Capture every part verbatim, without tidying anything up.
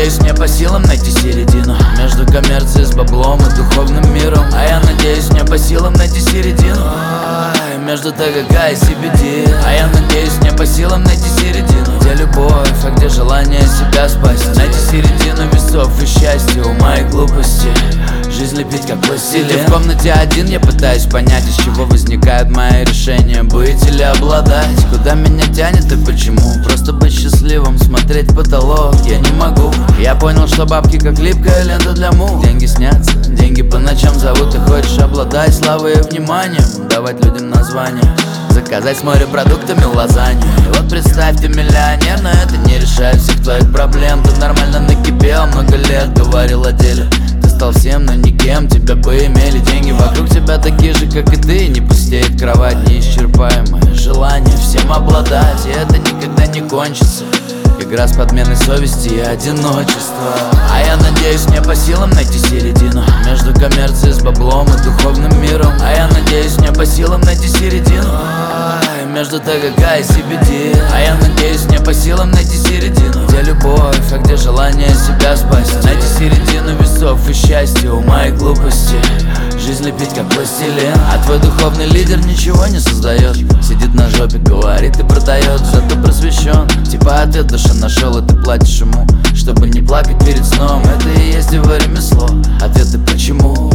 надеюсь, мне по силам найти середину между коммерцией с баблом и духовным миром. А я надеюсь, мне по силам найти середину Ай, между ТГК и си би ди. А я надеюсь, мне по силам найти середину, где любовь, а где желание себя спасти. Найти середину весов и счастья, ума и глупости, жизнь лепить как пластилин. Сидя в комнате один, я пытаюсь понять, из чего возникают мои решения, быть или обладать. Куда меня тянет и почему? Просто быть счастливым, смотреть в потолок я не могу. Я понял, что бабки как липкая лента для мух. Деньги снятся, деньги по ночам зовут. Ты хочешь обладать славой и вниманием, давать людям названия, заказать с морепродуктами лазанью. И вот представь, ты миллионер, но это не решает всех твоих проблем. Ты нормально накипел, много лет говорил о деле. Ты стал всем, но никем, тебя бы имели деньги. Вокруг тебя такие же, как и ты, не пустеет кровать, неисчерпаемое желание всем обладать. И это никогда не кончится, игра с подменой совести и одиночества. А я надеюсь, мне по силам найти середину между коммерцией с баблом и духовным миром. А я надеюсь, мне по силам найти середину Ай, между ТГК и си би ди. А я надеюсь, мне по силам найти середину, где любовь, а где желание себя спасти. Найти середину весов и счастья, ума и глупости, жизнь лепить как пластилин. А твой духовный лидер ничего не создает, сидит на жопе, говорит и продает, зато просвещен. Типа ответ душа нашел, и ты платишь ему, чтобы не плакать перед сном. Это и есть его ремесло, ответы почему.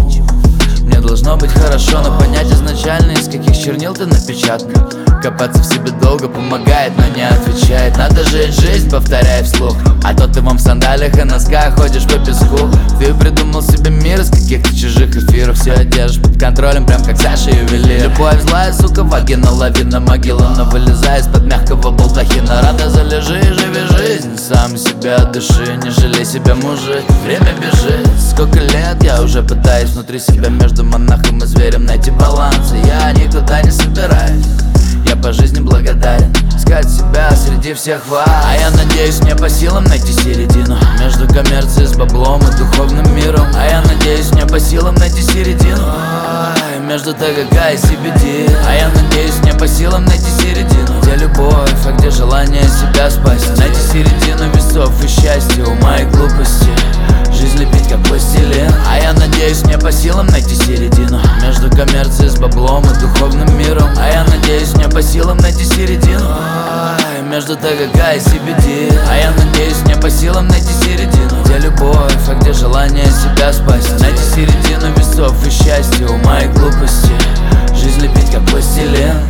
Мне должно быть хорошо, но понять изначально, из каких чернил ты напечатан. Копаться в себе долго помогает, но не отвечает. Надо жить жизнь, повторяй вслух, а то ты вам в сандалиях и носках ходишь по песку. Ты придумал себе мир из каких-то чужих эфиров, все держишь под контролем, прям как Саша Ювелир. Любовь злая, сука, вагина, лавина, могила, но вылезай из-под мягкого балдахина. Рада, залежи, живи жизнь, сам себя дыши, не жалей себя, мужик, время бежит. Сколько лет я уже пытаюсь внутри себя между монахом и зверем найти баланс, и я никуда не собираюсь. Я по жизни благодарен, искать себя среди всех вас. А я надеюсь, мне по силам найти середину между коммерцией с баблом и духовным миром. А я надеюсь, мне по силам найти середину Ай, между ТГК и си би ди. А я надеюсь, мне по силам найти середину, где любовь, а где желание себя спасти. Найти середину весов и счастья, ума и глупости, жизнь лепить как пластилин. А я надеюсь, мне по силам найти середину между коммерцией с баблом и духовным миром. А я надеюсь, мне по силам найти середину Ай, между ТГК и си би ди. А я надеюсь, мне по силам найти середину, где любовь, а где желание себя спасти. Найти середину весов и счастья, ума и глупости, жизнь лепить как пластилин.